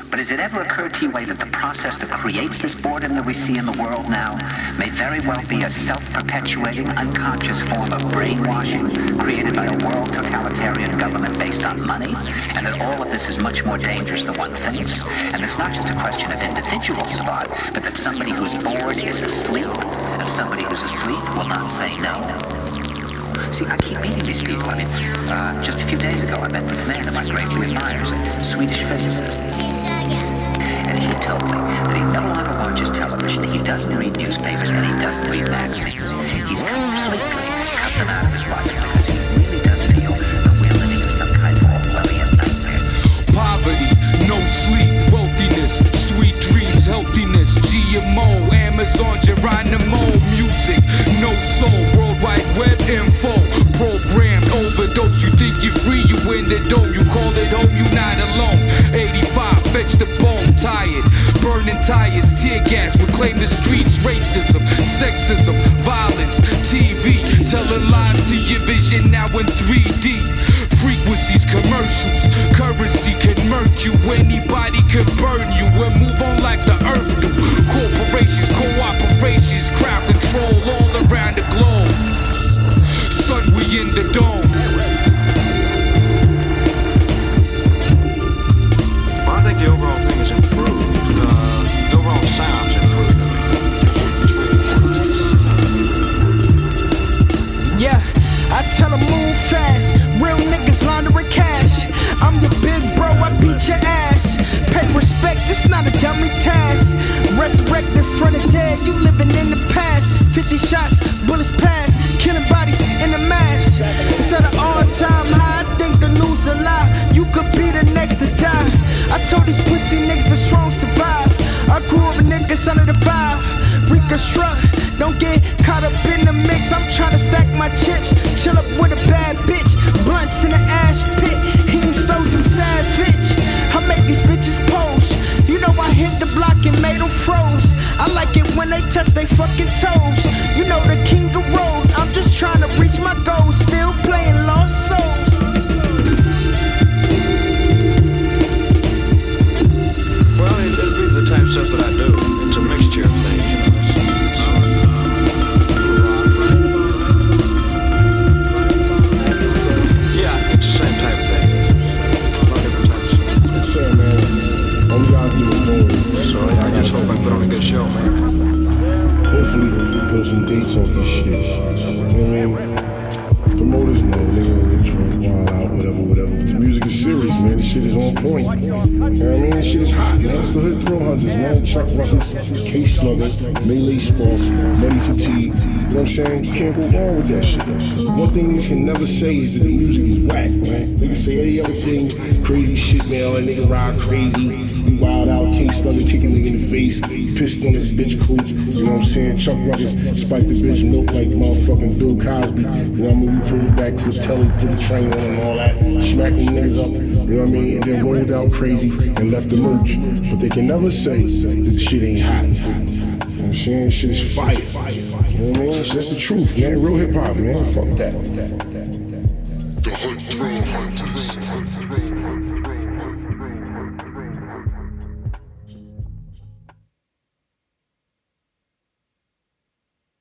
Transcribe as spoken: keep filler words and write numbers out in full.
But has it ever occurred to you, Wade, that the process that creates this boredom that we see in the world now may very well be a self-perpetuating, unconscious form of brainwashing created by a world totalitarian government based on money, and that all of this is much more dangerous than one thinks, and it's not just a question of individual survival, but that somebody who's bored is asleep, and somebody who's asleep will not say no. See, I keep meeting these people. I mean, uh, just a few days ago, I met this man that I greatly admire, a Swedish physicist. And he told me that he no longer watches television, he doesn't read newspapers, and he doesn't read magazines. He's completely cut them out of his life because he really does feel that we're living in some kind of Orwellian nightmare. Poverty, no sleep, wealthiness, sweet dreams, healthiness, G M O, Amazon, Geronimo, music, no soul, World Wide Web info, programmed overdose. You think you're free, you in the dome, you call it home, you not alone. eighty-five, fetch the bone, tired, burning tires, tear gas, reclaim the streets, racism, sexism, violence, T V, telling lies to your vision now in three D. Frequencies, commercials, currency can murk you. Anybody can burn you and move on like the earth do. Corporations, cooperations, crowd control all around the globe. Son, we in the dome. Well, I think the overall thing is improved. Uh, the overall sound's improved. Yeah, I tell them move fast. Real niggas laundering cash. I'm your big bro, I beat your ass. Pay respect, it's not a dummy task. Resurrected from the dead, you living in the past. Fifty shots, bullets pass, killing bodies in the mass. It's at an all-time high, I think the news a lie. You could be the next to die. I told these pussy niggas the strong survive. I grew up with niggas under the vibe. Rika shrug, don't get caught up in the mix. I'm tryna stack my chips, chill up with a bad bitch. Blunts in the ash pit, Heem stoves a savage. I make these bitches pose. You know I hit the block and made them froze. I like it when they touch they fucking toes. You know the king of roads. I'm just trying to reach my goals. Still playing lost souls. Well, it, it'll be the type of stuff that I do. It's a mixture of things, you know. Yeah, it's the same type of thing. A lot of different types of stuff. That's it, man. All we gotta do is go. So yeah, I just hope I put on a good show, man. Hopefully, put some dates on this shit. You know what I mean? Promoters know, nigga, we get drunk, wild out, whatever, whatever. The music is serious, man. This shit is on point. You know what I mean? This shit is hot, man. It's the Hood Thrill Hunters, man. Chuck Ruckers, K-Slugger, Melee Sparks, Money Fatigue. You know what I'm saying? You can't go wrong with that shit. One thing niggas can never say is that the music is whack, man. Niggas say any other thing, crazy shit, man. All that nigga ride crazy. We wild out, K-Slugger kicking nigga in the face, pissed on his bitch cool. You know what I'm saying? Chuck Ruckers spiked the bitch milk like motherfucking Bill Cosby. You know what I mean? We pulled it back to the telly, put the train on and all that, smacked them niggas up. You know what I mean? And then rolled out crazy and left the merch. But they can never say that the shit ain't hot. You know what I'm saying? Shit is fire. You know what I mean? That's the truth, man. Real hip hop, man. Fuck that.